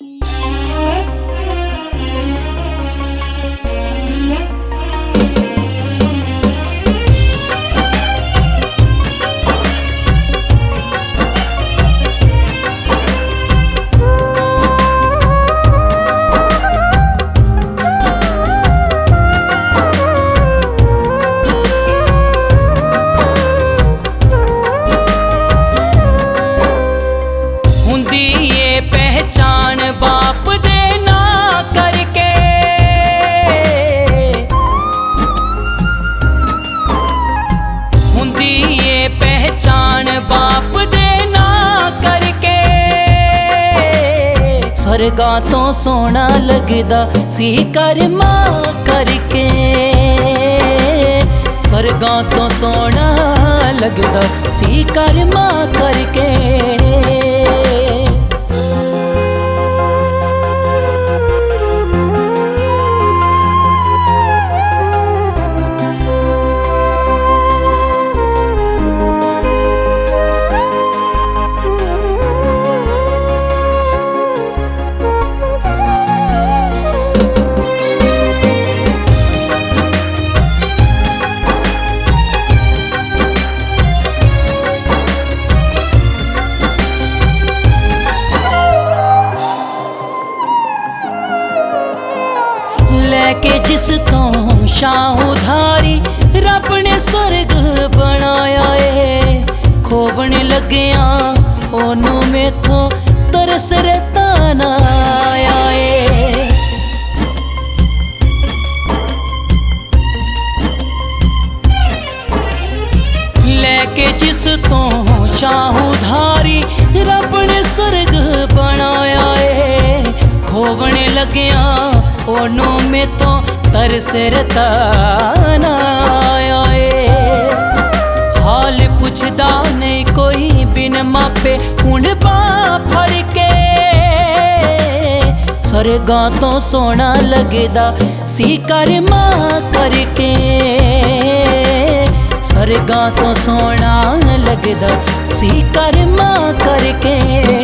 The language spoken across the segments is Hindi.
स्वर्गा तो सोना लगदा सी कर्मा करके, स्वर्गा तो सोना लगदा सी कर्मा करके। लेके जिस तो शाह उधारी रब ने स्वर्ग बनाया है, खोबने लग्या ओनू मेथों तरस रताना आया है। लेके जिस तो शाह उधारी रब ने स्वर्ग बनाया है, खोबने लग्या ओनू में तो तरस रताना आया है। हाल पुछदा नहीं कोई बिन मापे हुण बां फड़ के, स्वर्गा तो सोना लगदा सी कर्मा करके, स्वर्गा तो सोना लगदा सी कर्मा करके।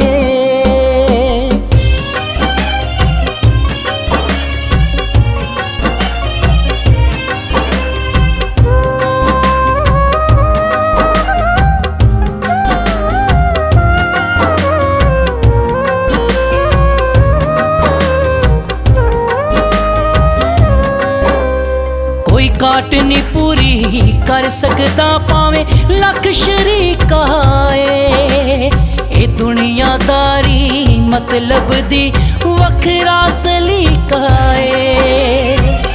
काट नी पूरी कर सकदा पावे लख शरीका है, ए दुनियादारी मतलब दी वखरा सलीका है।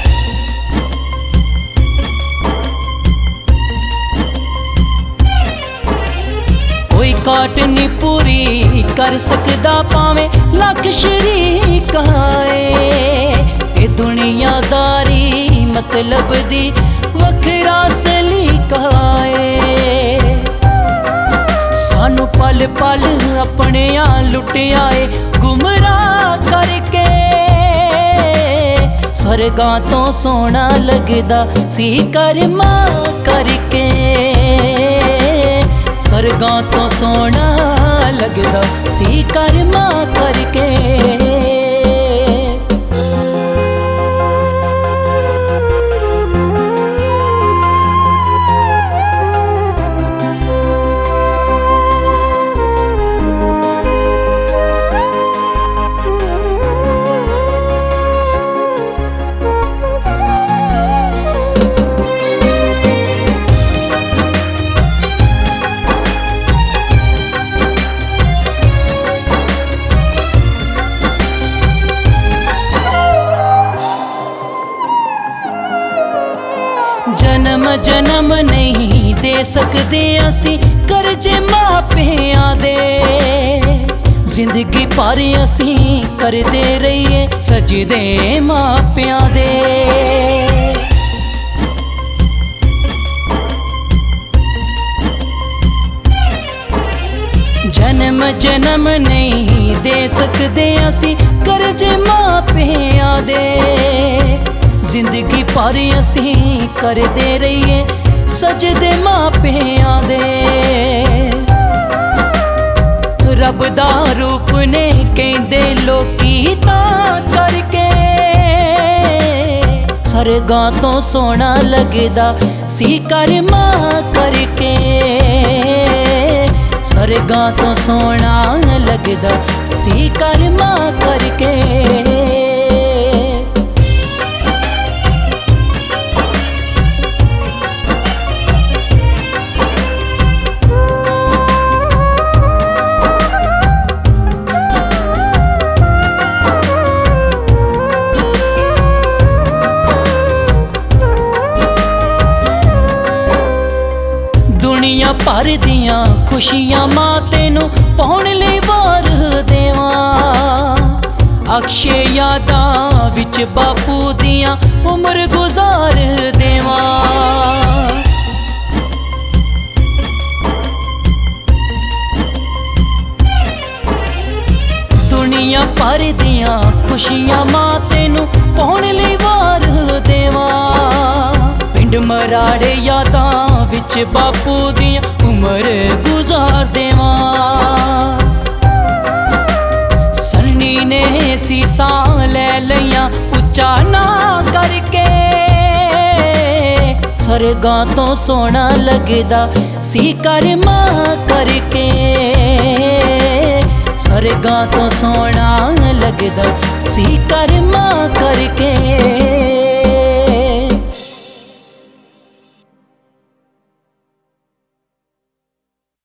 कोई काट नी पूरी कर सकदा पावे लख शरीका है, ए दुनियादारी मतलब दी वखरा सलीका है। सानू पल पल अपने लुटिया है गुमराह करके, स्वर्गा तो सोना लगदा सी कर्मा करके, स्वर्गा तो सोना लगदा सी कर्मा करके। जन्म जन्म नहीं दे सकते असी करजे मापियां दे, जिंदगी भर असी करदे रहिए सजदे मापियां दे। जन्म जन्म नहीं दे सकते असी करजे मापियां दे, जिंदगी भर असी करदे रहिए सजदे मापियां दे। रब दा रूप ने कहंदे लोकी ਸਰਗਾਂ ਤੋਂ ਸੋਹਣਾ ਲੱਗਦਾ ਸੀ ਕਰਮਾ ਕਰਕੇ। ਸਰਗਾਂ ਤੋਂ ਸੋਹਣਾ ਲੱਗਦਾ ਸੀ ਕਰਮਾ ਕਰਕੇ। ਦੁਨੀਆ ਭਰ ਦੀਆਂ ਖੁਸ਼ੀਆਂ ਮਾਂ ਤੈਨੂੰ ਪਾਉਣ ਲਈ ਵਾਰ ਦੇਵਾਂ। ਅਕਸ਼ੇ ਯਾਦਾਂ ਵਿੱਚ ਬਾਪੂ ਦੀਆਂ ਉਮਰ ਗੁਜ਼ਾਰ ਦੇਵਾਂ। ਦੁਨੀਆ ਭਰ ਦੀਆਂ ਖੁਸ਼ੀਆਂ ਮਾਂ ਤੈਨੂੰ ਪਾਉਣ ਲਈ ਵਾਰ ਦੇਵਾਂ। ਪਿੰਡ ਮਰਾੜੇ ਯਾਦਾਂ ਵਿੱਚ ਬਾਪੂ ਦੀਆਂ ਉਮਰ ਗੁਜ਼ਾਰ ਦੇਵਾਂ। ਸੰਨੀ ਨੇ ਸੀਸਾਂ ਲੈ ਲਈਆਂ ਉੱਚਾ ਨਾ ਕਰਕੇ। ਸਰਗਾਂ ਤੋਂ ਸੋਹਣਾ ਲੱਗਦਾ ਸੀ ਕਰਮਾ ਕਰਕੇ। ਸਰਗਾਂ ਤੋਂ ਸੋਹਣਾ ਲੱਗਦਾ ਸੀ ਕਰਮਾ ਕਰਕੇ।